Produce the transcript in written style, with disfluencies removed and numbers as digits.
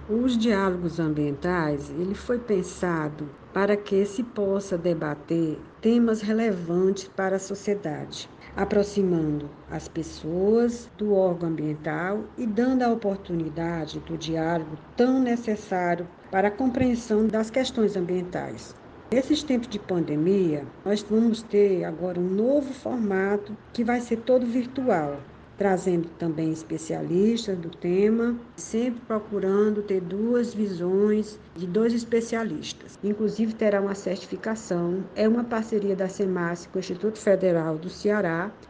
Os diálogos ambientais, ele foi pensado para que se possa debater temas relevantes para a sociedade, aproximando as pessoas do órgão ambiental e dando a oportunidade do diálogo tão necessário para a compreensão das questões ambientais. Nesses tempos de pandemia, nós vamos ter agora um novo formato que vai ser todo virtual, trazendo também especialistas do tema, sempre procurando ter duas visões de dois especialistas. Inclusive terá uma certificação, é uma parceria da SEMASC com o Instituto Federal do Ceará,